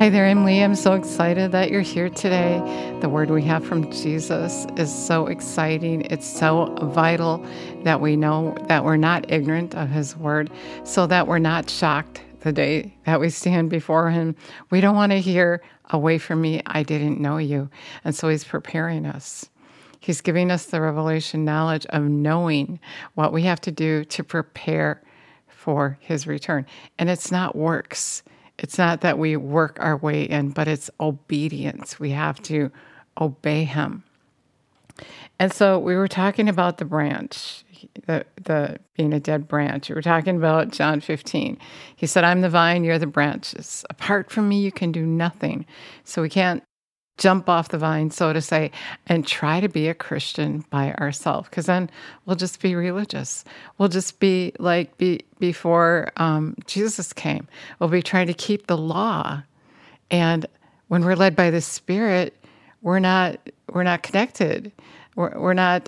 Hi there, I'm Lee. I'm so excited that you're here today. The word we have from Jesus is so exciting. It's so vital that we know that we're not ignorant of his word, so that we're not shocked the day that we stand before him. We don't want to hear, "Away from me, I didn't know you." And so he's preparing us. He's giving us the revelation knowledge of knowing what we have to do to prepare for his return. And it's not works. It's not that we work our way in, but it's obedience. We have to obey him. And so we were talking about the branch, the being a dead branch. We were talking about John 15. He said, "I'm the vine, you're the branches. Apart from me, you can do nothing." So we can't jump off the vine, so to say, and try to be a Christian by ourselves, because then we'll just be religious. We'll just be like before Jesus came. We'll be trying to keep the law, and when we're led by the Spirit, we're not connected. We're not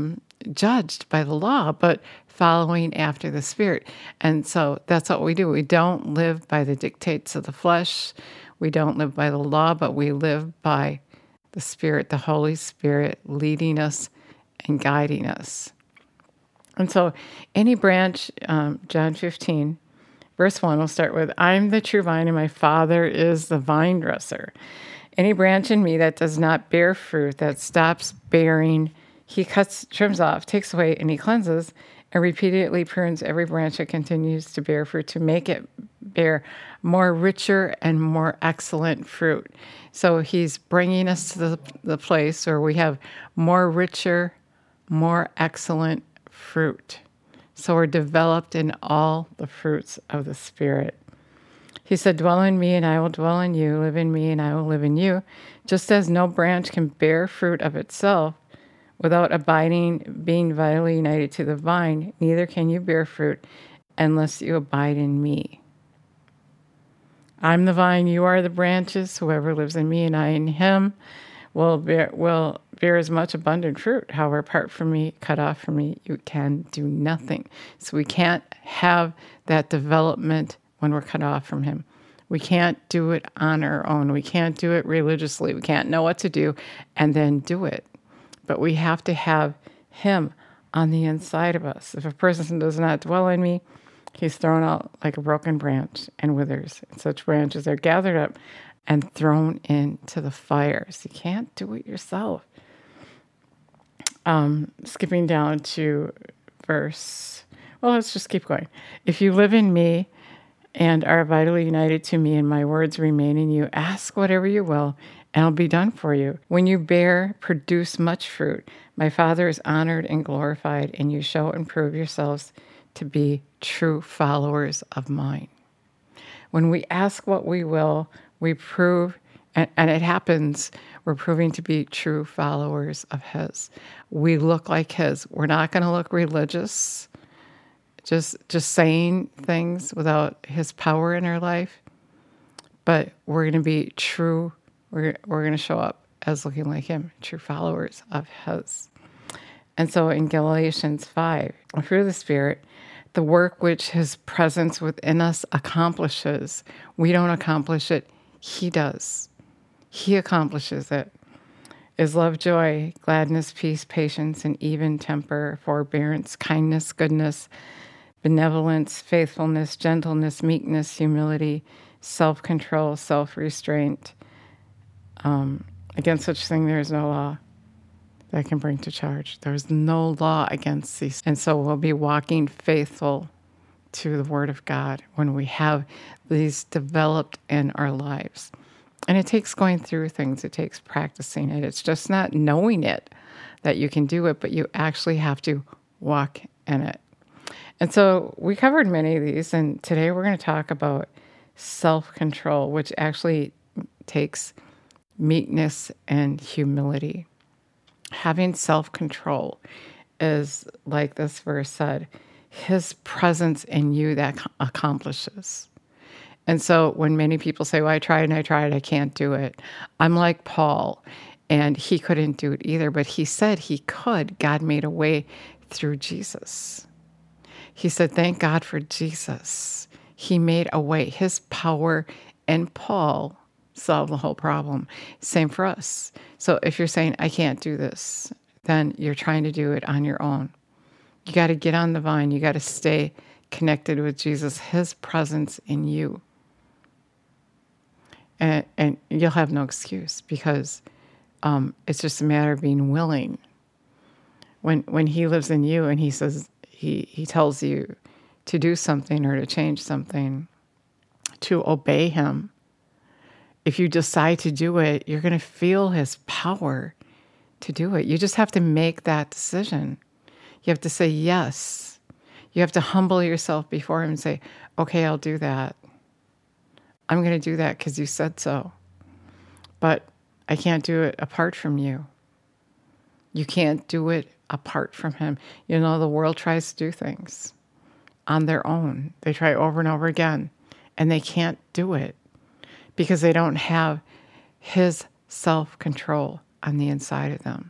judged by the law, but following after the Spirit. And so that's what we do. We don't live by the dictates of the flesh. We don't live by the law, but we live by the Spirit, the Holy Spirit leading us and guiding us. And so any branch, John 15, verse 1, we'll start with, "I'm the true vine and my Father is the vine dresser. Any branch in me that does not bear fruit, that stops bearing, he cuts, trims off, takes away, and he cleanses, and repeatedly prunes every branch that continues to bear fruit to make it bear more richer and more excellent fruit." So he's bringing us to the place where we have more richer, more excellent fruit. So we're developed in all the fruits of the Spirit. He said, "Dwell in me and I will dwell in you. Live in me and I will live in you. Just as no branch can bear fruit of itself without being vitally united to the vine, neither can you bear fruit unless you abide in me. I'm the vine, you are the branches. Whoever lives in me and I in him will bear as much abundant fruit. However, apart from me, cut off from me, you can do nothing." So we can't have that development when we're cut off from him. We can't do it on our own. We can't do it religiously. We can't know what to do and then do it. But we have to have him on the inside of us. If a person does not dwell in me, he's thrown out like a broken branch and withers. And such branches are gathered up and thrown into the fire. So you can't do it yourself. Skipping down to let's just keep going. "If you live in me and are vitally united to me and my words remain in you, ask whatever you will, and it'll be done for you. When you produce much fruit, my Father is honored and glorified, and you show and prove yourselves to be true followers of mine." When we ask what we will, we prove, and it happens, we're proving to be true followers of his. We look like his. We're not going to look religious, just saying things without his power in our life, but we're going to be true. We're going to show up as looking like him, true followers of his. And so in Galatians 5, through the Spirit, the work which his presence within us accomplishes, we don't accomplish it, he does. He accomplishes it. Is love, joy, gladness, peace, patience, and even temper, forbearance, kindness, goodness, benevolence, faithfulness, gentleness, meekness, humility, self-control, self-restraint. Against such thing there is no law that can bring to charge. There's no law against these. And so we'll be walking faithful to the Word of God when we have these developed in our lives. And it takes going through things. It takes practicing it. It's just not knowing it that you can do it, but you actually have to walk in it. And so we covered many of these, and today we're going to talk about self-control, which actually takes meekness and humility. Having self-control is, like this verse said, his presence in you that accomplishes. And so when many people say, well, I tried, I can't do it. I'm like Paul, and he couldn't do it either, but he said he could. God made a way through Jesus. He said, thank God for Jesus. He made a way. His power in Paul solve the whole problem. Same for us. So if you're saying, I can't do this, then you're trying to do it on your own. You got to get on the vine. You got to stay connected with Jesus, his presence in you. And you'll have no excuse because it's just a matter of being willing. When he lives in you and he says, he tells you to do something or to change something, to obey him, if you decide to do it, you're going to feel his power to do it. You just have to make that decision. You have to say yes. You have to humble yourself before him and say, okay, I'll do that. I'm going to do that because you said so. But I can't do it apart from you. You can't do it apart from him. You know, the world tries to do things on their own. They try over and over again, and they can't do it because they don't have his self-control on the inside of them.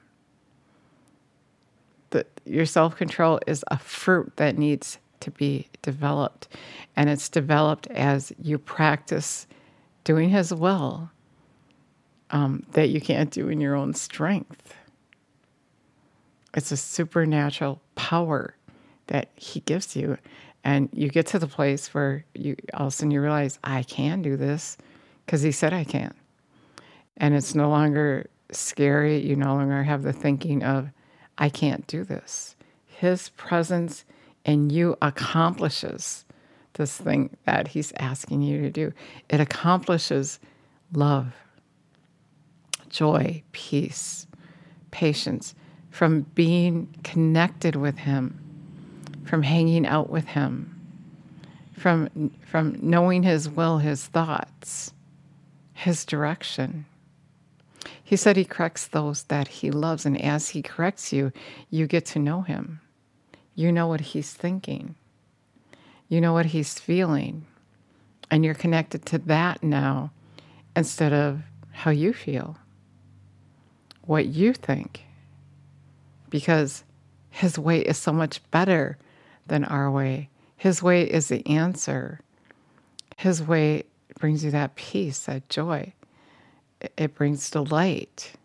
Your self-control is a fruit that needs to be developed, and it's developed as you practice doing his will that you can't do in your own strength. It's a supernatural power that he gives you, and you get to the place where you all of a sudden you realize, I can do this because he said I can. And it's no longer scary. You no longer have the thinking of, I can't do this. His presence in you accomplishes this thing that he's asking you to do. It accomplishes love, joy, peace, patience, from being connected with him, from hanging out with him, from knowing his will, his thoughts, his direction. He said he corrects those that he loves, and as he corrects you, you get to know him. You know what he's thinking. You know what he's feeling. And you're connected to that now instead of how you feel, what you think. Because his way is so much better than our way. His way is the answer. His way brings you that peace, that joy. It brings delight.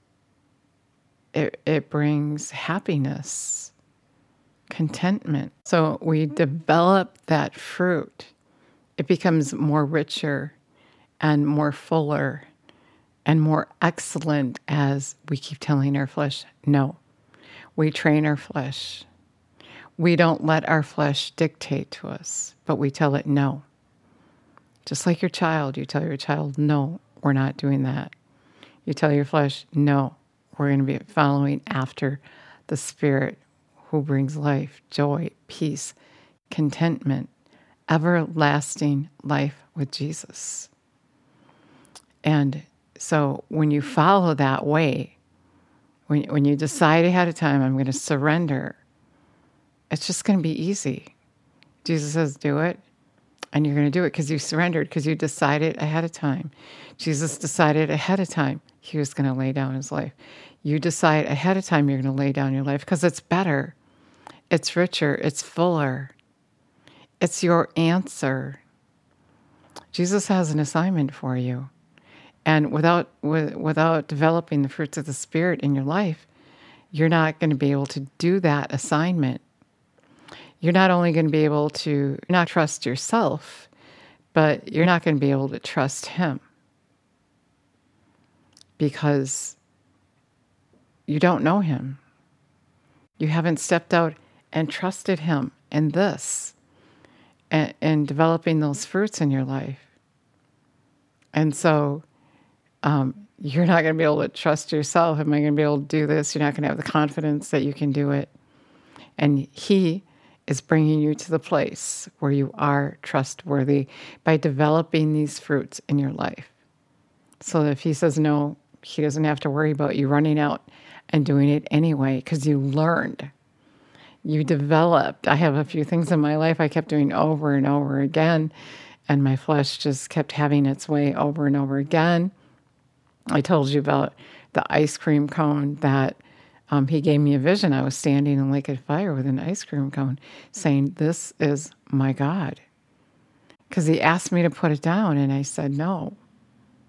It brings happiness, contentment. So we develop that fruit. It becomes more richer and more fuller and more excellent as we keep telling our flesh, no. We train our flesh. We don't let our flesh dictate to us, but we tell it no. Just like your child, you tell your child, no, we're not doing that. You tell your flesh, no, we're going to be following after the Spirit who brings life, joy, peace, contentment, everlasting life with Jesus. And so when you follow that way, when you decide ahead of time, I'm going to surrender, it's just going to be easy. Jesus says, do it. And you're going to do it because you surrendered, because you decided ahead of time. Jesus decided ahead of time he was going to lay down his life. You decide ahead of time you're going to lay down your life because it's better. It's richer. It's fuller. It's your answer. Jesus has an assignment for you. And without developing the fruits of the Spirit in your life, you're not going to be able to do that assignment. You're not only going to be able to not trust yourself, but you're not going to be able to trust him because you don't know him. You haven't stepped out and trusted him in this and developing those fruits in your life. And so you're not going to be able to trust yourself. Am I going to be able to do this? You're not going to have the confidence that you can do it. And he is bringing you to the place where you are trustworthy by developing these fruits in your life. So that if he says no, he doesn't have to worry about you running out and doing it anyway because you learned. You developed. I have a few things in my life I kept doing over and over again, and my flesh just kept having its way over and over again. I told you about the ice cream cone that he gave me a vision. I was standing in Lake of Fire with an ice cream cone saying, this is my God. Because he asked me to put it down, and I said, no,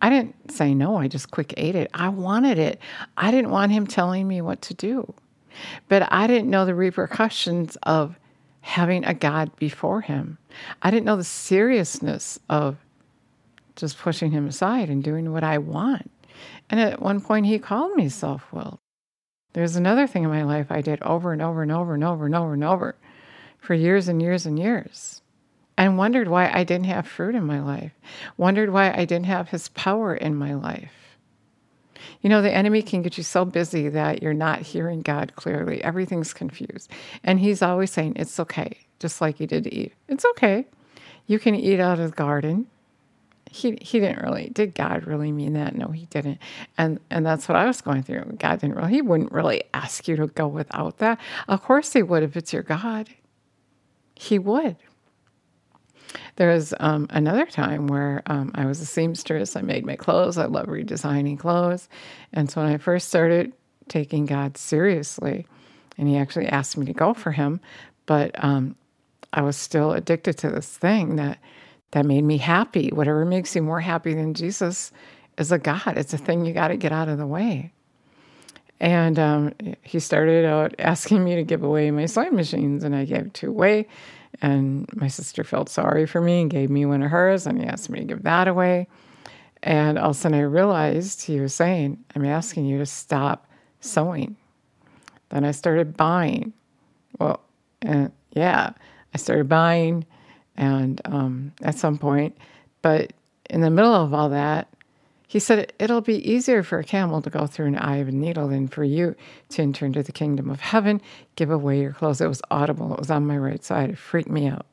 I didn't say no. I just quick ate it. I wanted it. I didn't want him telling me what to do. But I didn't know the repercussions of having a God before him. I didn't know the seriousness of just pushing him aside and doing what I want. And at one point, he called me self-willed. There's another thing in my life I did over and over and over and over and over and over for years and years and years, and wondered why I didn't have fruit in my life, wondered why I didn't have his power in my life. You know, the enemy can get you so busy that you're not hearing God clearly. Everything's confused. And he's always saying, it's okay, just like he did to Eve. It's okay. You can eat out of the garden. He didn't really, did God really mean that? No, he didn't. And that's what I was going through. God didn't really, he wouldn't really ask you to go without that. Of course he would if it's your God. He would. There was another time where I was a seamstress. I made my clothes. I love redesigning clothes. And so when I first started taking God seriously, and he actually asked me to go for him, but I was still addicted to this thing that made me happy. Whatever makes you more happy than Jesus is a God. It's a thing you got to get out of the way. And he started out asking me to give away my sewing machines, and I gave 2 away. And my sister felt sorry for me and gave me one of hers, and he asked me to give that away. And all of a sudden I realized he was saying, I'm asking you to stop sewing. Then I started buying. Well, I started buying, and at some point, but in the middle of all that, he said, it'll be easier for a camel to go through an eye of a needle than for you to enter into the kingdom of heaven. Give away your clothes. It was audible. It was on my right side. It freaked me out.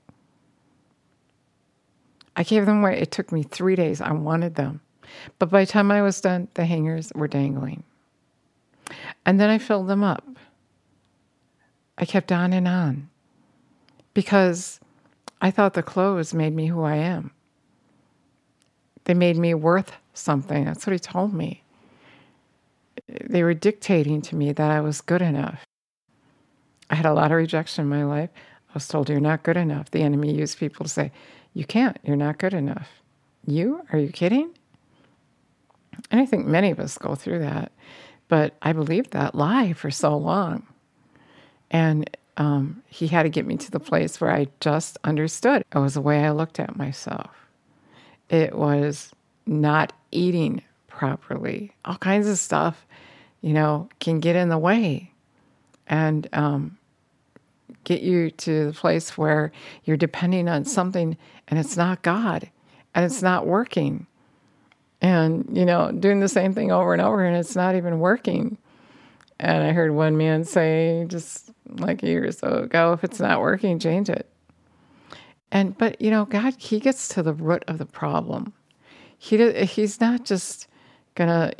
I gave them away. It took me 3 days. I wanted them. But by the time I was done, the hangers were dangling. And then I filled them up. I kept on and on because I thought the clothes made me who I am. They made me worth something. That's what he told me. They were dictating to me that I was good enough. I had a lot of rejection in my life. I was told, you're not good enough. The enemy used people to say, you can't, you're not good enough. You? Are you kidding? And I think many of us go through that. But I believed that lie for so long. And he had to get me to the place where I just understood. It was the way I looked at myself. It was not eating properly. All kinds of stuff, can get in the way and get you to the place where you're depending on something and it's not God and it's not working. And, doing the same thing over and over and it's not even working. And I heard one man say just like a year or so ago, if it's not working, change it. But God, he gets to the root of the problem. He's not just gonna,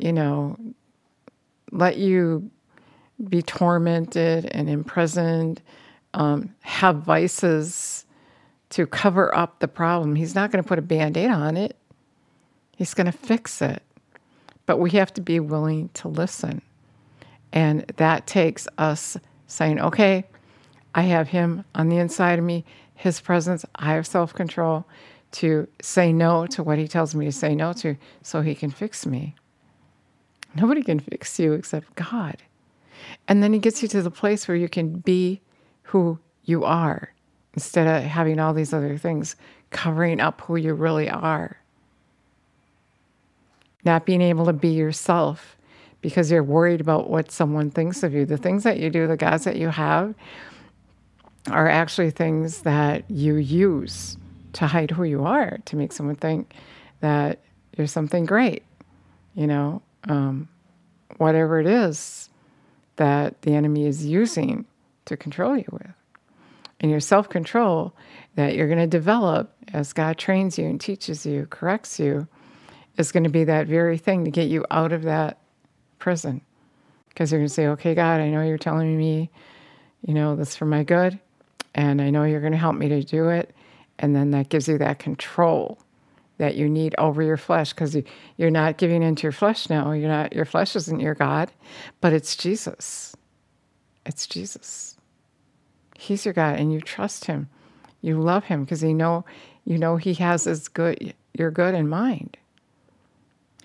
let you be tormented and imprisoned, have vices to cover up the problem. He's not going to put a Band-Aid on it. He's going to fix it. But we have to be willing to listen. And that takes us saying, okay, I have him on the inside of me, his presence, I have self-control to say no to what he tells me to say no to so he can fix me. Nobody can fix you except God. And then he gets you to the place where you can be who you are instead of having all these other things covering up who you really are. Not being able to be yourself because you're worried about what someone thinks of you. The things that you do, the gods that you have, are actually things that you use to hide who you are, to make someone think that you're something great, whatever it is that the enemy is using to control you with. And your self-control that you're going to develop as God trains you and teaches you, corrects you, is going to be that very thing to get you out of that prison. Because you're going to say, okay, God, I know you're telling me, this for my good, and I know you're going to help me to do it. And then that gives you that control that you need over your flesh, because you're not giving into your flesh now. Your flesh isn't your God, but it's Jesus. It's Jesus. He's your God, and you trust him. You love him because you know he has your good in mind.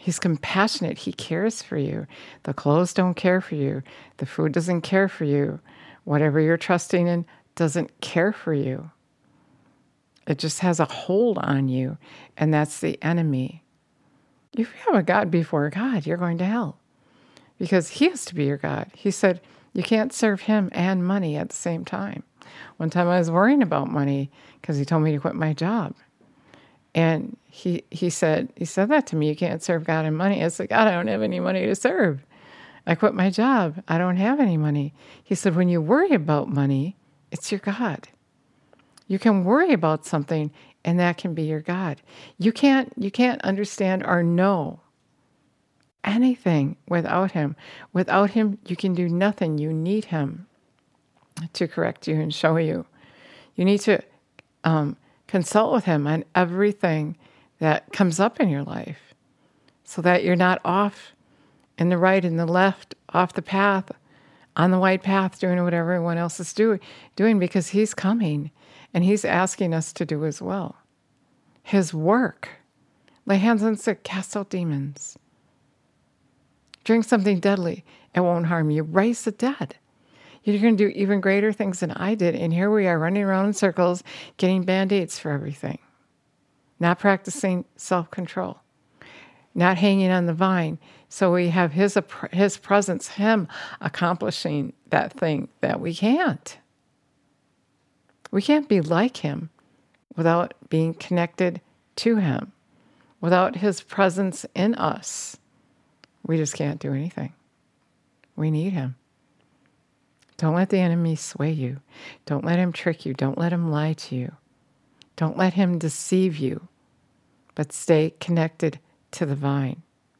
He's compassionate. He cares for you. The clothes don't care for you. The food doesn't care for you. Whatever you're trusting in doesn't care for you. It just has a hold on you, and that's the enemy. If you have a God before God, you're going to hell because he has to be your God. He said you can't serve him and money at the same time. One time I was worrying about money because he told me to quit my job. And he said that to me, you can't serve God and money. I said, God, I don't have any money to serve. I quit my job. I don't have any money. He said, when you worry about money, it's your God. You can worry about something and that can be your God. You can't understand or know anything without him. Without him, you can do nothing. You need him to correct you and show you. You need to consult with him on everything that comes up in your life so that you're not off in the right and the left, off the path, on the white path, doing whatever everyone else is doing because he's coming and he's asking us to do as well. His work. Lay hands on the sick, cast out demons. Drink something deadly, it won't harm you. Raise the dead. You're going to do even greater things than I did. And here we are running around in circles, getting Band-Aids for everything. Not practicing self-control. Not hanging on the vine. So we have his presence, him accomplishing that thing that we can't. We can't be like him without being connected to him. Without his presence in us, we just can't do anything. We need him. Don't let the enemy sway you. Don't let him trick you. Don't let him lie to you. Don't let him deceive you, but stay connected to the vine.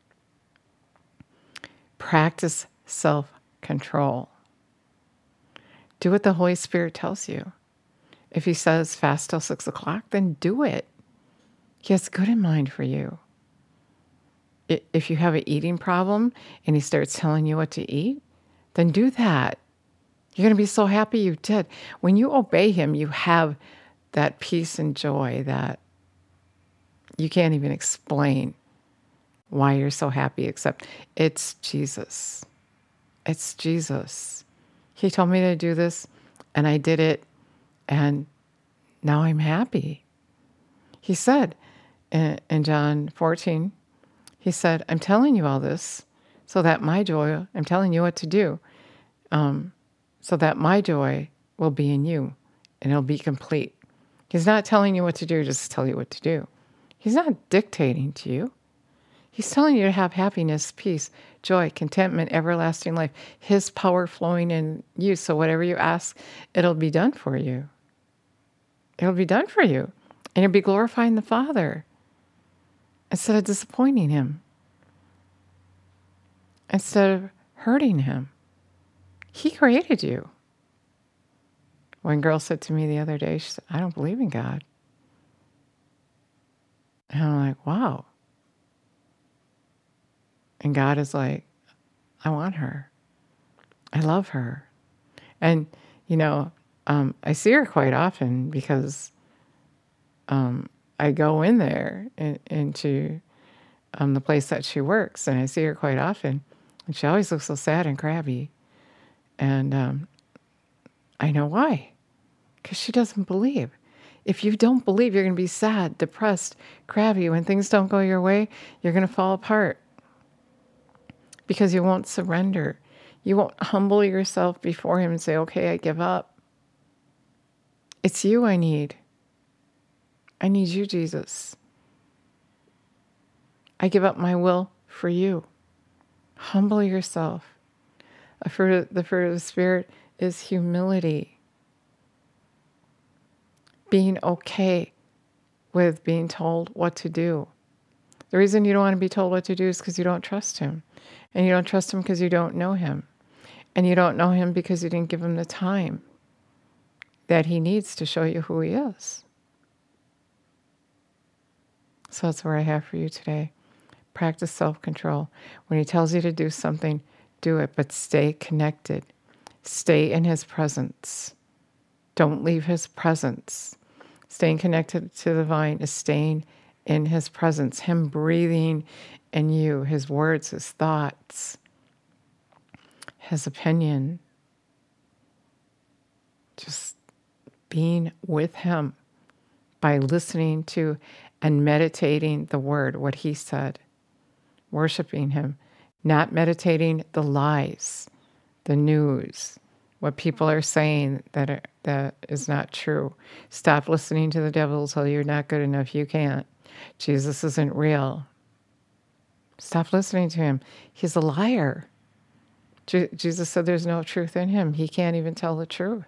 Practice self-control. Do what the Holy Spirit tells you. If he says fast till 6 o'clock, then do it. He has good in mind for you. If you have an eating problem and he starts telling you what to eat, then do that. You're going to be so happy you did. When you obey him, you have that peace and joy that you can't even explain why you're so happy, except it's Jesus. It's Jesus. He told me to do this, and I did it, and now I'm happy. He said in John 14, he said, I'm telling you all this so that my joy, I'm telling you what to do, so that my joy will be in you and it'll be complete. He's not telling you what to do just to tell you what to do. He's not dictating to you. He's telling you to have happiness, peace, joy, contentment, everlasting life. His power flowing in you. So whatever you ask, it'll be done for you. It'll be done for you. And you'll be glorifying the Father instead of disappointing him. Instead of hurting him. He created you. One girl said to me the other day, she said, I don't believe in God. And I'm like, wow. And God is like, I want her. I love her. And, I see her quite often because I go in there into the place that she works, and I see her quite often. And she always looks so sad and crabby. And I know why. Because she doesn't believe. If you don't believe, you're going to be sad, depressed, crabby. When things don't go your way, you're going to fall apart. Because you won't surrender. You won't humble yourself before him and say, okay, I give up. It's you I need. I need you, Jesus. I give up my will for you. Humble yourself. The fruit of the Spirit is humility. Being okay with being told what to do. The reason you don't want to be told what to do is because you don't trust him. And you don't trust him because you don't know him. And you don't know him because you didn't give him the time that he needs to show you who he is. So that's where I have for you today. Practice self-control. When he tells you to do something, do it, but stay connected. Stay in his presence. Don't leave his presence. Staying connected to the vine is staying in his presence, him breathing in you, his words, his thoughts, his opinion. Just being with him by listening to and meditating the word, what he said, worshiping him, not meditating the lies, the news, what people are saying that is not true. Stop listening to the devil tell you you're not good enough, you can't. Jesus isn't real. Stop listening to him. He's a liar. Jesus said there's no truth in him. He can't even tell the truth.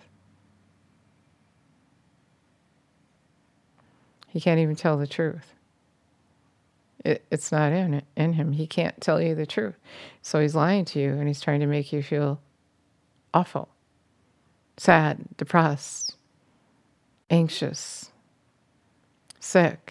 He can't even tell the truth. It's not in him. He can't tell you the truth. So he's lying to you, and he's trying to make you feel awful, sad, depressed, anxious, sick,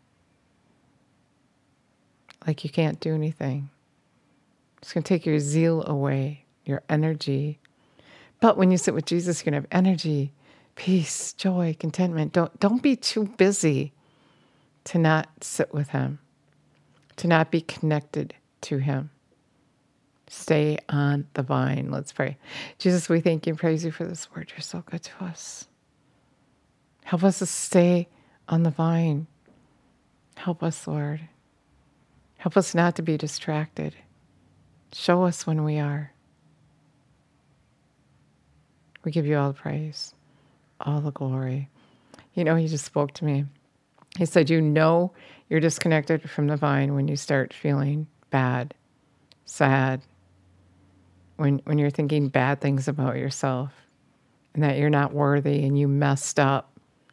like you can't do anything. It's going to take your zeal away, your energy. But when you sit with Jesus, you're going to have energy, peace, joy, contentment. Don't be too busy to not sit with him, to not be connected to him. Stay on the vine. Let's pray. Jesus, we thank you and praise you for this word. You're so good to us. Help us to stay on the vine. Help us, Lord. Help us not to be distracted. Show us when we are. We give you all the praise, all the glory. You know, he just spoke to me. He said, you know you're disconnected from the vine when you start feeling bad, sad, when you're thinking bad things about yourself and that you're not worthy and you messed up.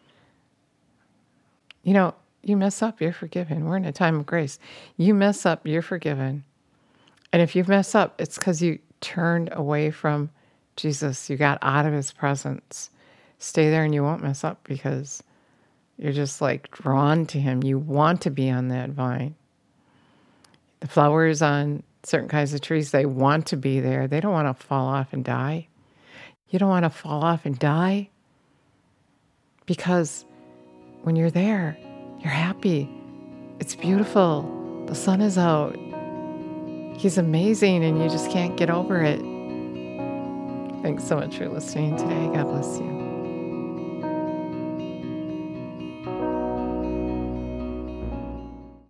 You know, you mess up, you're forgiven. We're in a time of grace. You mess up, you're forgiven. And if you mess up, it's because you turned away from Jesus. You got out of his presence. Stay there and you won't mess up because you're just like drawn to him. You want to be on that vine. The flowers on certain kinds of trees, they want to be there. They don't want to fall off and die. You don't want to fall off and die because when you're there, you're happy. It's beautiful. The sun is out. He's amazing and you just can't get over it. Thanks so much for listening today. God bless you.